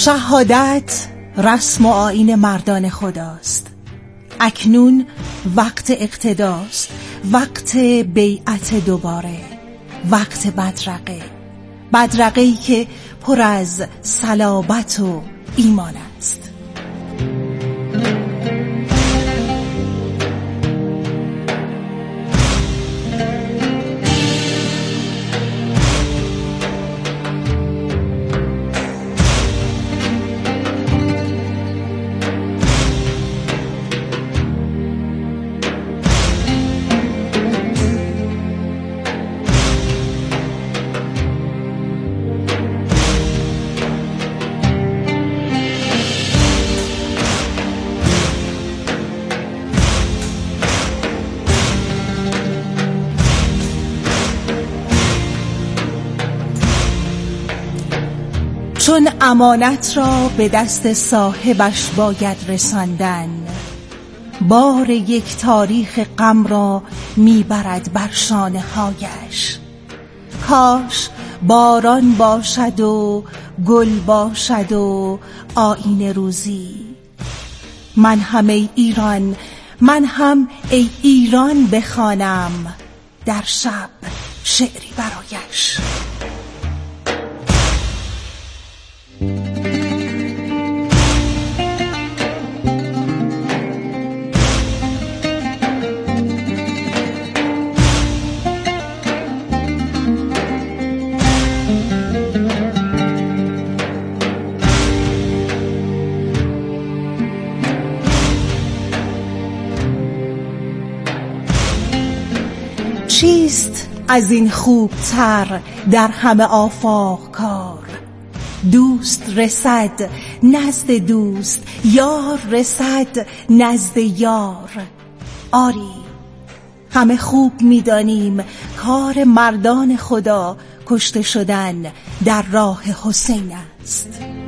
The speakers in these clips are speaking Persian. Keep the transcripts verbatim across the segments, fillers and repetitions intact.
شهادت رسم و آیین مردان خداست. اکنون وقت اقتداست، وقت بیعت دوباره، وقت بدرقه، بدرقه‌ای که پر از صلابت و ایمان است. چون امانت را به دست صاحبش باید رساندن، بار یک تاریخ غم را میبرد بر شانه هایش. کاش باران باشد و گل باشد و آیین روزی. من هم ای ایران، من هم ای ایران بخوانم در شب شعری برایش. چیست از این خوبتر در همه آفاق کار؟ دوست رسد نزد دوست، یار رسد نزد یار. آری همه خوب می‌دانیم کار مردان خدا کشته شدن در راه حسین است.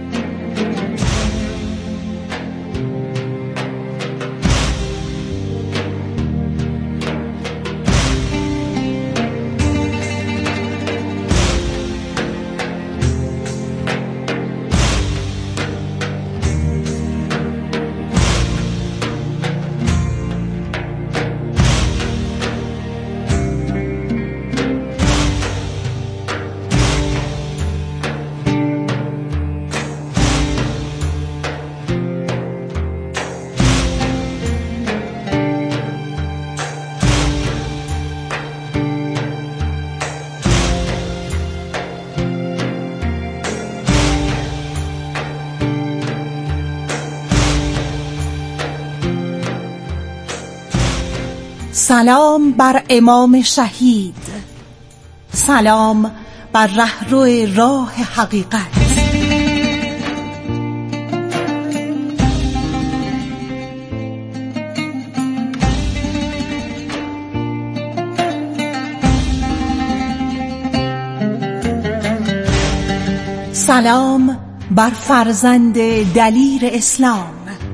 سلام بر امام شهید، سلام بر رهرو راه حقیقت. سلام بر فرزند دلیر اسلام.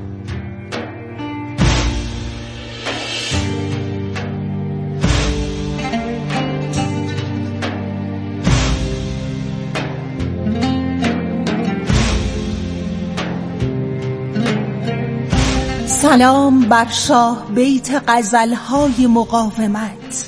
سلام بر شاه بیت غزل‌های مقاومت.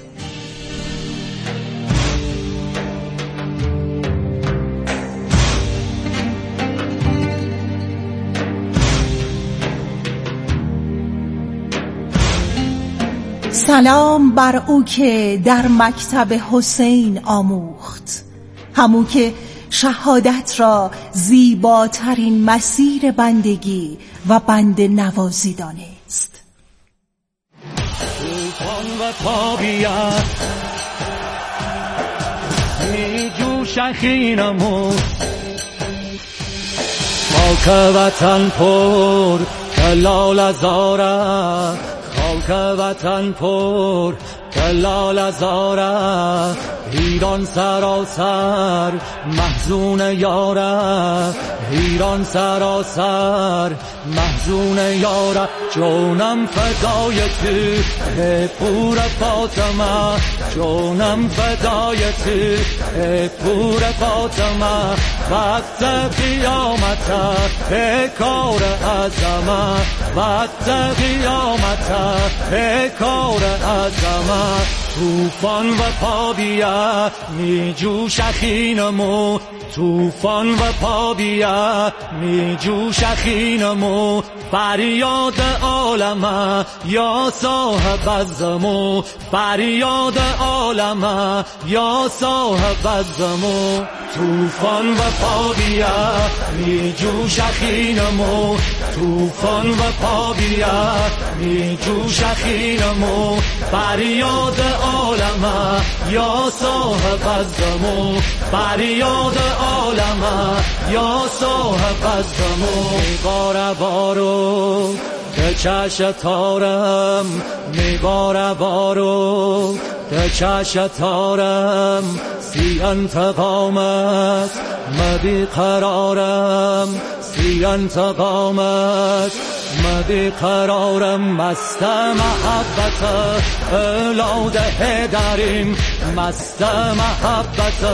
سلام بر او که در مکتب حسین آموخت، همو که شهادت را زیباترین مسیر بندگی و بند نوازی دانست. طوفان و طبیعت می جوشد خینمون، خاک وطن پر کلال زاره، خاک وطن پر کلال زاره. ایران سراسر محزون یاره، ایران سراسر محزون یاره. جونم فدای تو پور فاطمه، جونم فدای تو ای پور فاطمه وقت قیامت ای کار عظمه وقت قیامت ای کار عظمه توفان و پابیه می جوش اخینمو توفان و پابیه می جوش اخینمو فریاد عالمه یا صاحب الزمو فریاد عالمه یا صاحب الزمو توفان و پابیه می جوش اخینمو توفان و پابیه می جوش اخینمو فریاد عالمه یا صاحب الزمو فریاد عالمه یا صاحب الزمو میباره بارو به چش تارم میباره بارو به چش تارم سی انتقامت مدی قرارم سی انتقامت مدی قرارم مست محبت اولاده داریم مست محبت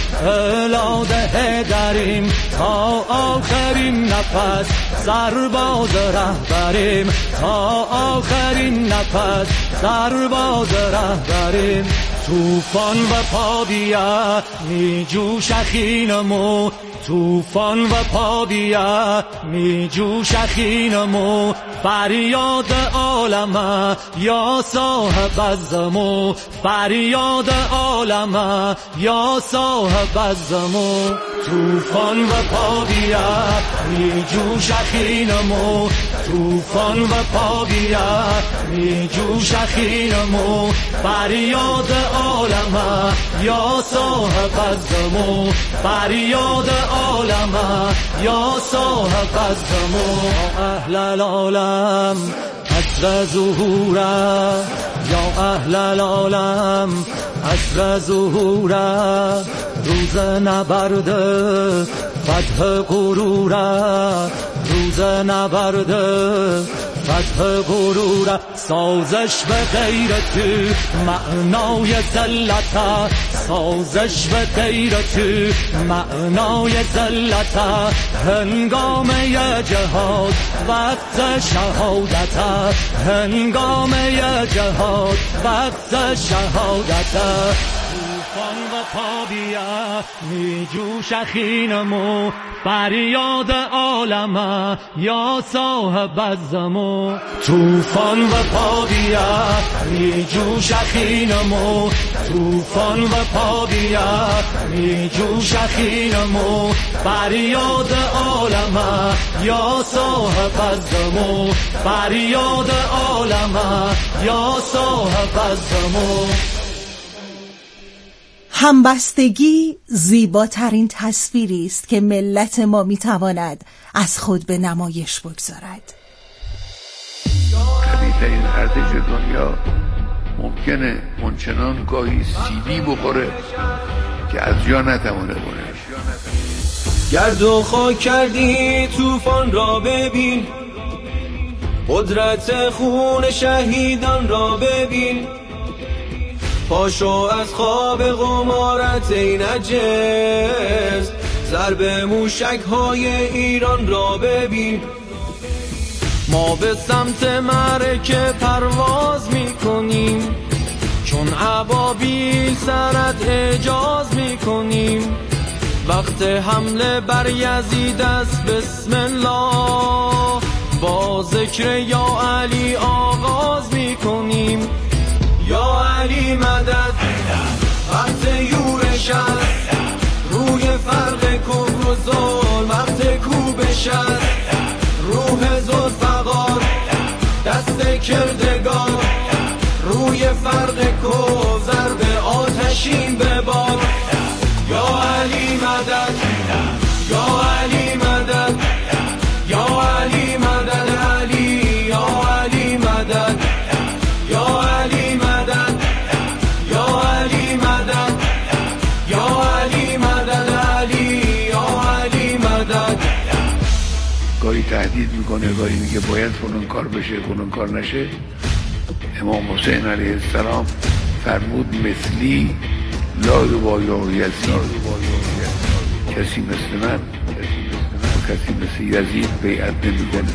اولاده داریم تا آخرین نفس سرباز رهبریم تا آخرین نفس سرباز رهبریم توفان و پابیه می جوش اخینمو توفان و پابیه می جوش اخینمو فریاد عالمه یا صاحب الزمو فریاد عالمه یا صاحب الزمو توفان و پابیه می جوش اخینمو توفان و پابیه می جوش اخینمو فریاد عالمه یا صاحب الزمو فریاد عالمه یا صاحب الزمو اهل العالم عصر ظهوره یا اهل العالم عصر ظهوره روز نبرد فتح غروره روز نبرد فتح غروره سازش به غیر تو معنای ذلت سازش به غیر تو معنای ذلت هنگام جهاد وقت شهادت هنگام جهاد وقت شهادت توفان و پابیه می جوش اخینمو فریاد عالمه یا صاحب الزمو توفان و پابیه می جوش اخینمو توفان و پابیه می جوش اخینمو فریاد عالمه یا صاحب الزمو فریاد عالمه یا صاحب الزمو همبستگی زیباترین تصویری است که ملت ما میتواند از خود به نمایش بگذارد. قوی‌ترین ارتش دنیا ممکنه منچنان گاهی سیلی بخوره که از جا نتوانه بره. گرد و خاک کردی طوفان را ببین قدرت خون شهیدان را ببین پاشو از خواب غمارت ای نجس ضرب موشک های ایران را ببین ما به سمت معرکه پرواز میکنیم چون ابابیل سرت اجاز میکنیم وقت حمله بر یزید است بسم الله با ذکر یا علی آغاز میکنیم یا علی مدد وقت یورش است روی فرق کفر و ظلم وقت کوبش است روح ذوالفقار دست کردگار روی فرق کفر ضرب آتشین ببار یا علی مدد یا علی مدد یا علی مدد علی یا علی مدد یا علی مدد یا علی مدد یا علی مدد علی یا علی مدد گاهی تهدید میکنه گاهی میگه باید فلان کار بشه فلان کار نشه. امام حسین علیه السلام فرمود مثلی لا یبایع یزید، کسی مثل من و کسی مثل یزید بیعت نمی‌کنه.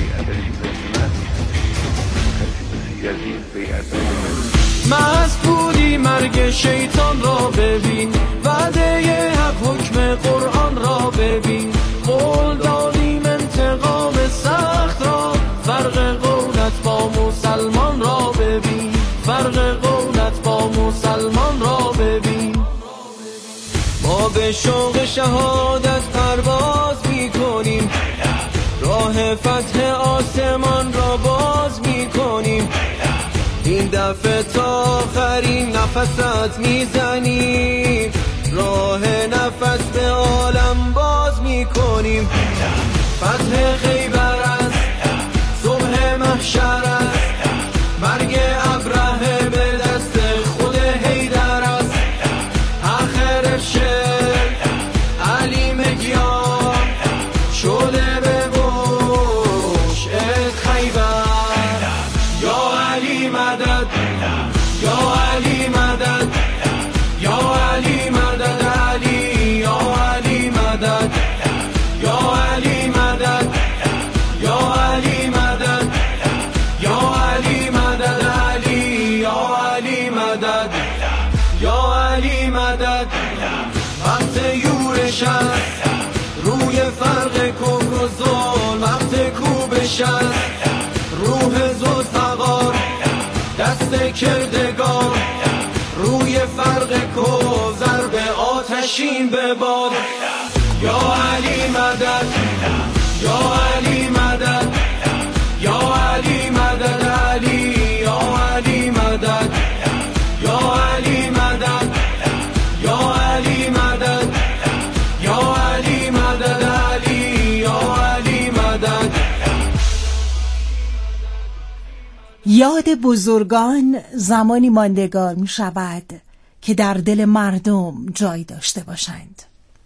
مسعودی مرگ شیطان را ببین، وعده حق حکم قرآن را ببین، قول دادیم انتقام سخت را، فرق قولت با مسلمان را ببین، فرق قولت با مسلمان را ببین. ما به شوق شهادت پرواز میکنیم، راه فتح آسمان را باز میکنیم، این دفعه تا آخرین نفست میزنیم، راه نفس به عالم باز میکنیم. فتح خیبر است، صبح محشر است، مرگ ابرهه به دست خود حیدر است، آخر شعر علی مگیان شده به بوش خیبر. یا علی مدد، یا علی مدد، یا علی مدد، علی یا علی مدد، یا علی مدد، یا علی مدد، یا علی مدد، علی یا علی مدد، یا علی مدد. وقت یورش است روی فرق کفر و ظلم، وقت کوبش است روح ذوالفقار، دست کردگار روی فرق کفر، ضرب آتشین به باد. یا علی مدد، یا علی مدد، یا علی مدد، علی یا علی مدد، یا علی مدد، یا علی مدد، یا علی مدد، علی یا علی مدد. یاد بزرگان زمانی ماندگار می شود که در دل مردم جای داشته باشند.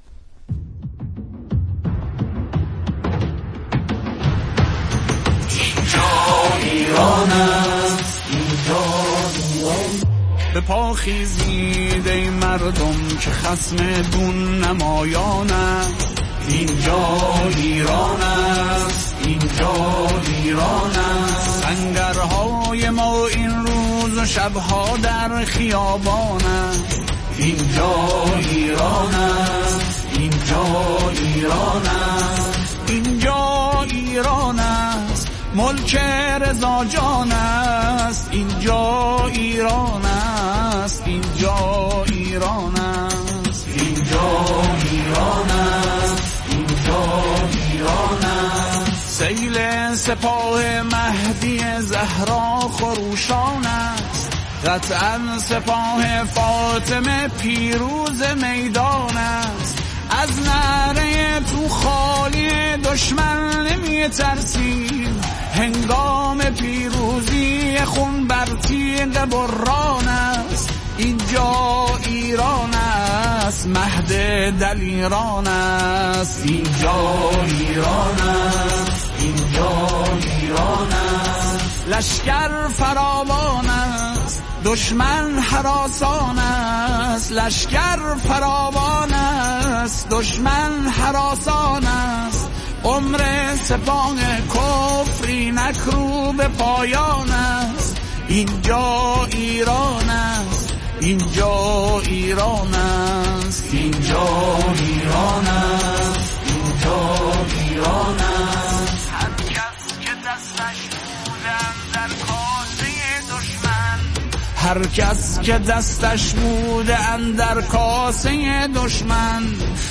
ایران است، اینجا ایران. به پا خیزید ای مردم که خصم دون نمایانند، اینجا ایران است، اینجا ایران است. سنگرهای ما این روز و شبها در خیابانند، اینجا ایران است، اینجا ایران است. اینجا ایران است، ملک رضا جان است، اینجا ایران است، اینجا ایران است. اینجا ایران است، اینجا ایران است. سیل سپاه مهدی زهرا خروشان است، قطعا سپاه فاطمه پیروز میدان است. از نعره تو خالی دشمن نمی ترسیم، هنگام پیروزی خون بر تیغ بران است. اینجا ایران است، مهد دلیران است. اینجا ایران است، اینجا ایران است. لشکر فراوان است، دشمن هراسان است. لشکر فراوان است، دشمن هراسان است. عمر سپاه کفری نکرو به پایان است. اینجا ایران است، اینجا ایران است. اینجا ایران است، اینجا ایران است. هر کس که دستش بودن در کاسه دشمن، هر کس که دستش بوده اندر کاسه دشمن،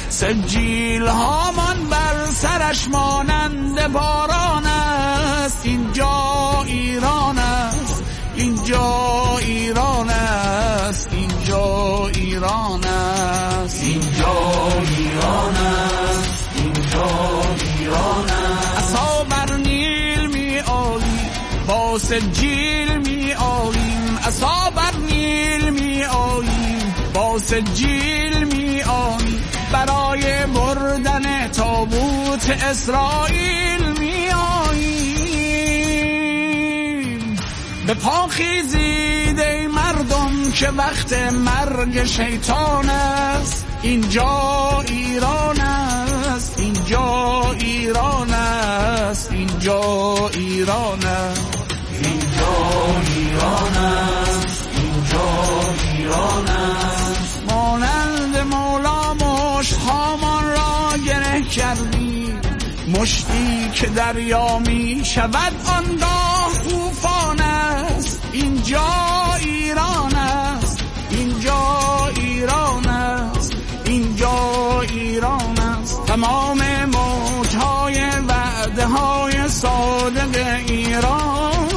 سجیل هامان بر سرش مانند باران است. اینجا ایران است، اینجا ایران است. اینجا ایران است، اینجا ایران است. اینجا ایران است. عصا بر نیل می آییم، با سجیل می آییم. عصا بر نیل می آییم، با سجیل می آییم. برای بردن تابوت اسرائیل می آییم. به پا خیزید ای مردم که وقت مرگ شیطان است. اینجا ایران است، اینجا ایران است، اینجا ایران است، اینجا ایران است، اینجا ایران است. مانند مولا مشت‌هامان را گره کردی، مشتی که دریا می شود آنگاه طوفان است. اینجا ایران است، اینجا ایران است، اینجا ایران است. تمام موج‌های وعده‌های صادق ایران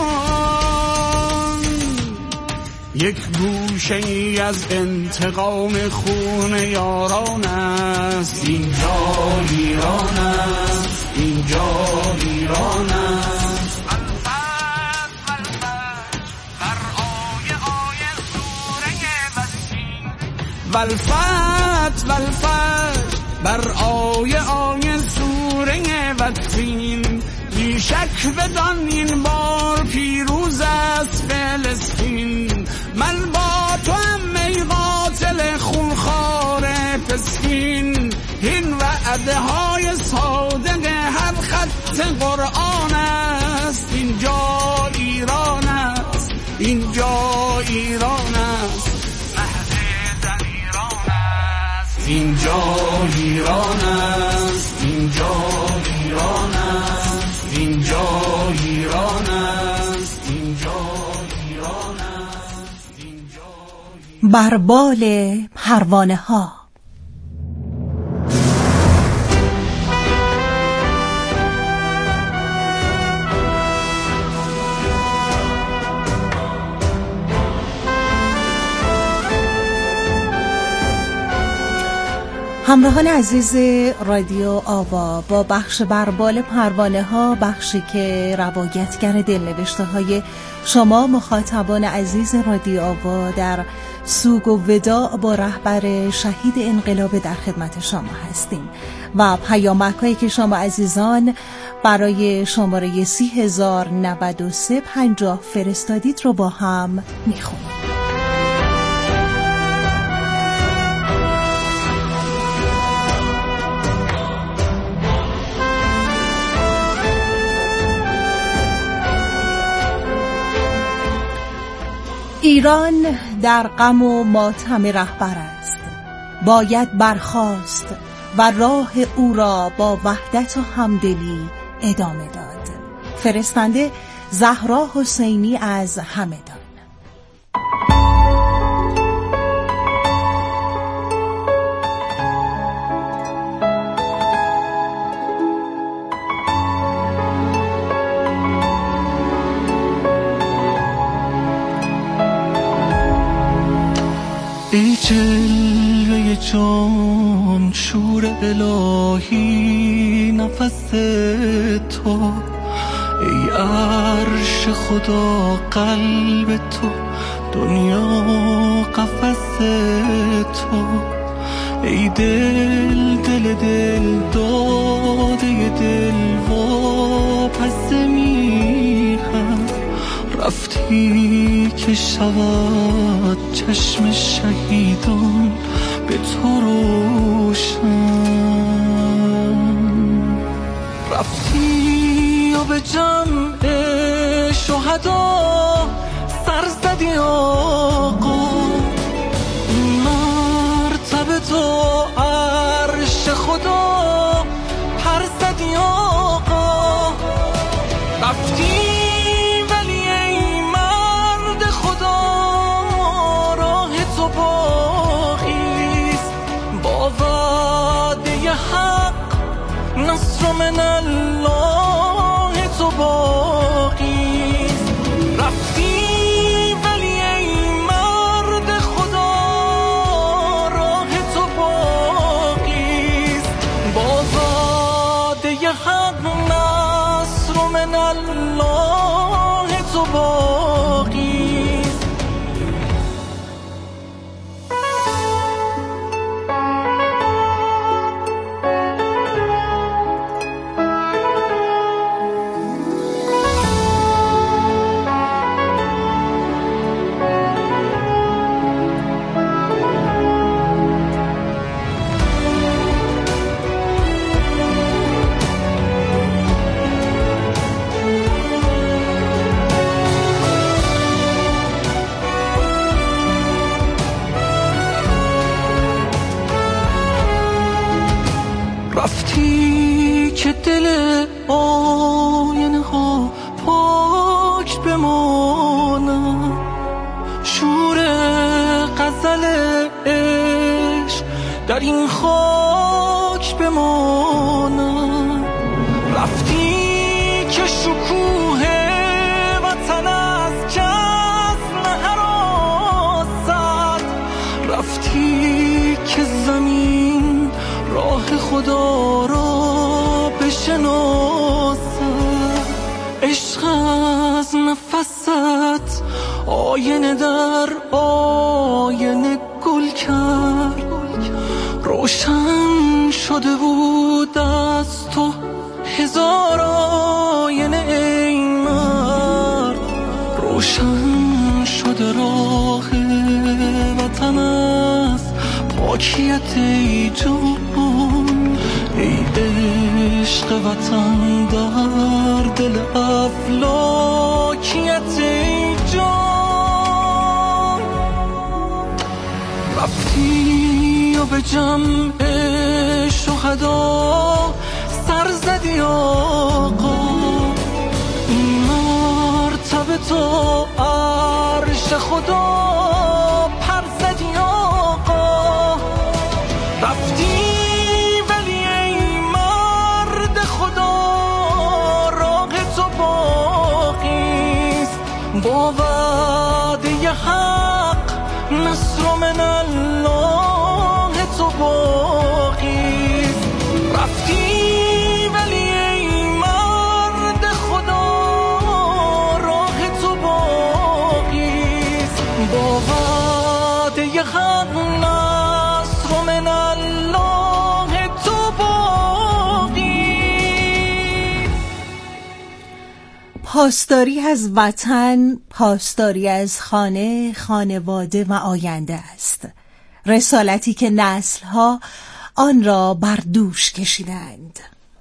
یک گوشه ای از انتقام خون یاران است. اینجا ایران است، اینجا ایران است. والفت والفت بر آیه آیه سوره والتین، بی شک بدان این بار پیروز است فلسطین. من با تو هم ای قاتل خونخوار فسکین، این وعده های صادق هر خط قرآن است. اینجا ایران است، اینجا ایران است، اینجا ایران است، اینجا ایران است، اینجا ایران است، اینجا ایران است، اینجا بر بال پروانه ها. همراهان عزیز رادیو آوا، با بخش بربال پروانه ها، بخشی که روایتگر دلنوشته های شما مخاطبان عزیز رادیو آوا در سوگ و وداع با رهبر شهید انقلاب در خدمت شما هستیم و پیامک‌هایی که شما عزیزان برای شماره سی هزار و نود و سه پنجاه فرستادید رو با هم میخونیم. ایران در غم و ماتم رهبر است، باید برخاست و راه او را با وحدت و همدلی ادامه داد. فرستنده زهرا حسینی از همدان. ای جلوه جان شور الهی نفس تو، ای عرش خدا قلب تو، دنیا قفس تو، ای دل دل دل داده دل و پس میهم، رفتی که شود چشم شهیدان به تو روشن، رفتی و به جمع شهدا سر زدی آقا، مرتبه تو عرش خدا پر زدی آقا، رفتی نصر من الله تو باقیست، رفتی ولی ای مرد خدا راه تو باقیست، با وعده حق نصر من الله تو باقیست. رفتی که دل آینه ها پاک بمانم، شور غزل عشق در این خاک بمانم. رفتی که شکوه وطن از کس نهراسد، رفتی که زمین راه خدا را بشناسد. عشق از نفست آینه در آینه گل کرد، روشن شده بود از تو هزار آینه ای مرد، روشن شده راه وطن از پاکیت ای جان، ای عشق وطن در دل افلاکیت ای جان. رفتی و به جمع شهدا سر زدی آقا، این مرتبه تو عرش خدا پر زدی آقا. رفتی ولی ای مرد خدا راه تو باقیست، با وعده حق نصر من الله تو باقیست. رفتی ولی ای مرد خدا راه تو باقیست، با وعده حق نصر من الله تو باقیست. پاسداری از وطن، پاسداری از خانه، خانواده و آینده است. رسالتی که نسل‌ها آن را بر دوش کشیدند.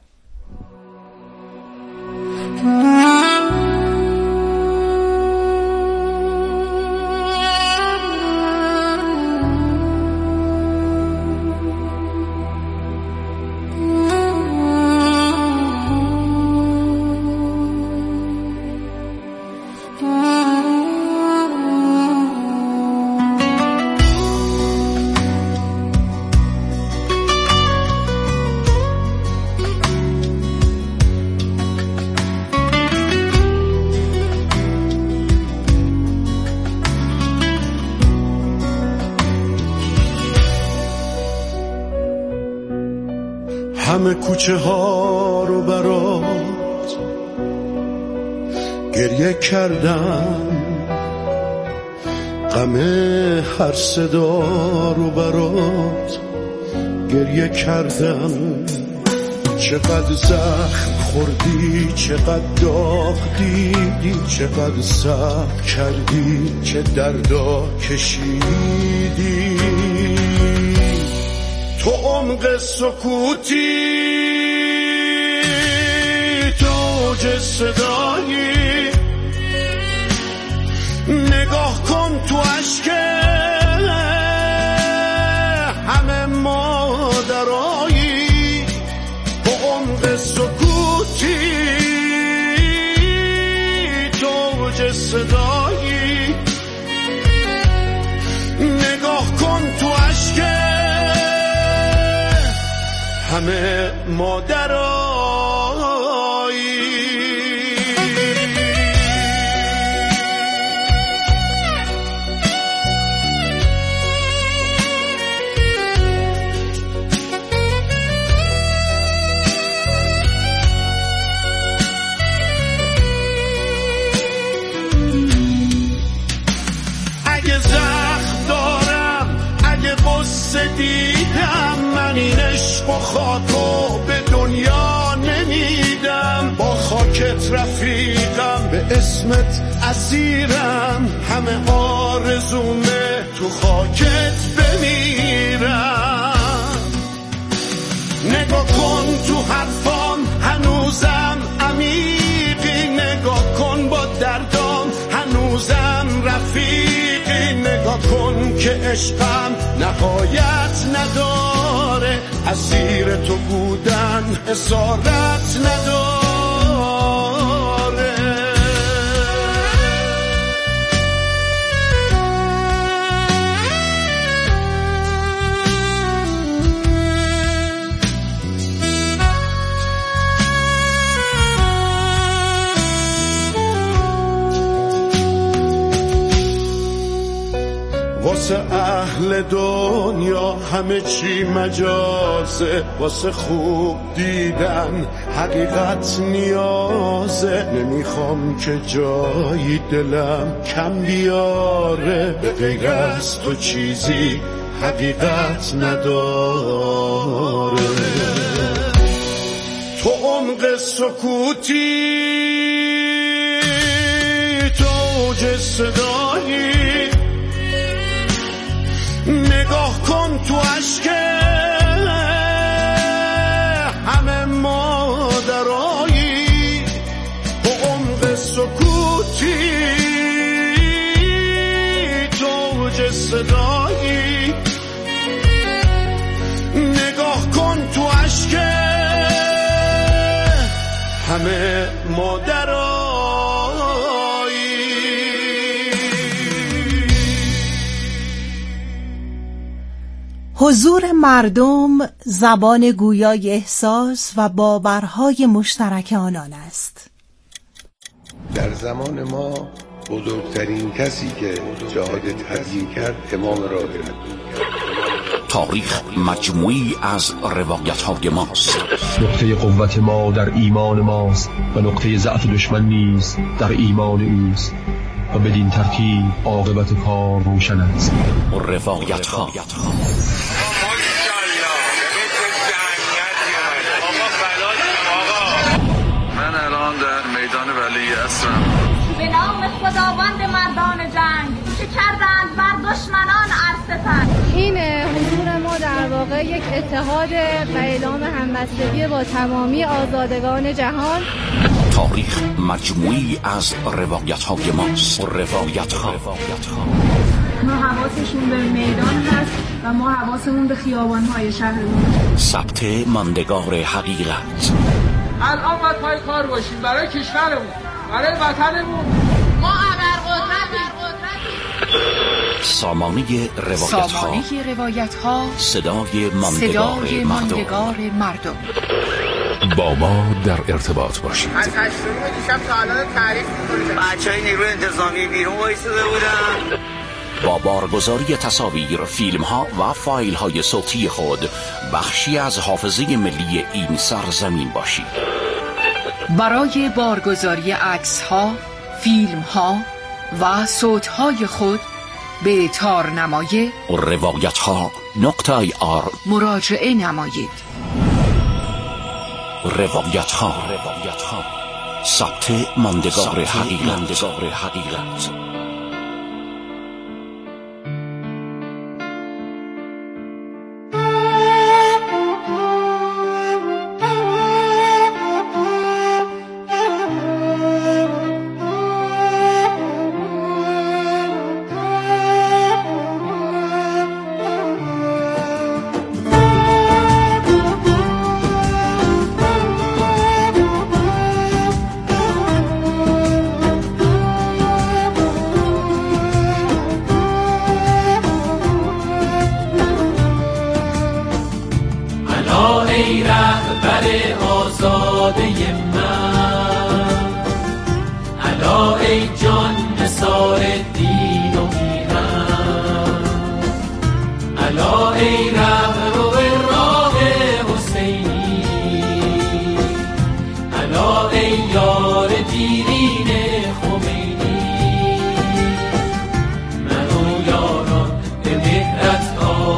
همه کوچه ها رو برات گریه کردم، غم هر صدا رو برات گریه کردم. چقدر زخم خوردی، چقدر داغ دیدی، چقدر صبر کردی، چه دردا کشیدی. تو عمق سکوتی، تو اوج صدایی، نگاه کن تو اشک همه مادرایی. تو عمق سکوتی، تو اوج صدایی، نگاه کن تو اشک همه مادرایی. اگه زخم دارم، اگه قصه دیدم، من این عشق و خاکو به دنیا نمیدم. با خاکت رفیقم، به اسمت اسیرم، همه آرزومه تو خاکت بمیرم. نگاه کن تو حرفام هنوزم عمیقی، نگاه کن با دردام هنوزم رفیقی، نگاه کن که عشقم نهایت نداره، اسیر تو بودن اسارت نداره. واسه اهل دنیا همه چی مجازه، واسه خوب دیدن حقیقت نیازه. نمیخوام که جایی دلم کم بیاره، به غیر از تو چیزی حقیقت نداره. تو عمق سکوتی، تو اوج صدایی، نگاه کن تو عشق همه مادرایی. تو عمق سکوتی، تو اوج صدایی، نگاه کن تو عشق همه مادرایی. حضور مردم زبان گویای احساس و باورهای مشترک آنان است. در زمان ما بزرگترین کسی که جهاد تبیین کرد امام راهب. تاریخ مجموعی از روایت‌های ماست. نقطه قوت ما در ایمان ماست و نقطه ضعف دشمن نیز در ایمان اوست و بدین ترتیب عاقبت کار روشن است. روایت‌ها من الان در میدان ولی عصرم. به نام خداوند مردان جنگ که کردند بر دشمنان عرصه. این حضور ما در واقع یک اتحاد و اعلام همبستگی با تمامی آزادگان جهان. تاریخ مجموعی از روایت‌های ماست. روایت‌ها ما حواسشون به میدان هست و ما حواسمون به خیابان‌های شهرمون. ثبت ماندگار حقیقت. الان باید پای کار باشیم برای کشورمون، برای وطنمون. ما ابرقدرتیم. سامانه روایت‌ها. سامانه روایت‌ها. صدای ماندگار صدای ماندگار مردم. با ما در ارتباط باشید. از هشتم دیشب تا الان تعریف می‌کنید. بچه‌های نیروی انتظامی بیرون وایساده بودن. با بارگذاری تصاویر، فیلم‌ها و فایل‌های صوتی خود بخشی از حافظه ملی این سرزمین باشید. برای بارگذاری عکس‌ها، فیلم‌ها و صوت‌های خود به تارنمای روایت‌ها نقطه آی آر مراجعه نمایید. روایت‌ها ثبت ماندگار حقیقت. ای رهبر آزاده من، الا ای جان نثار دین و میهن، الا ای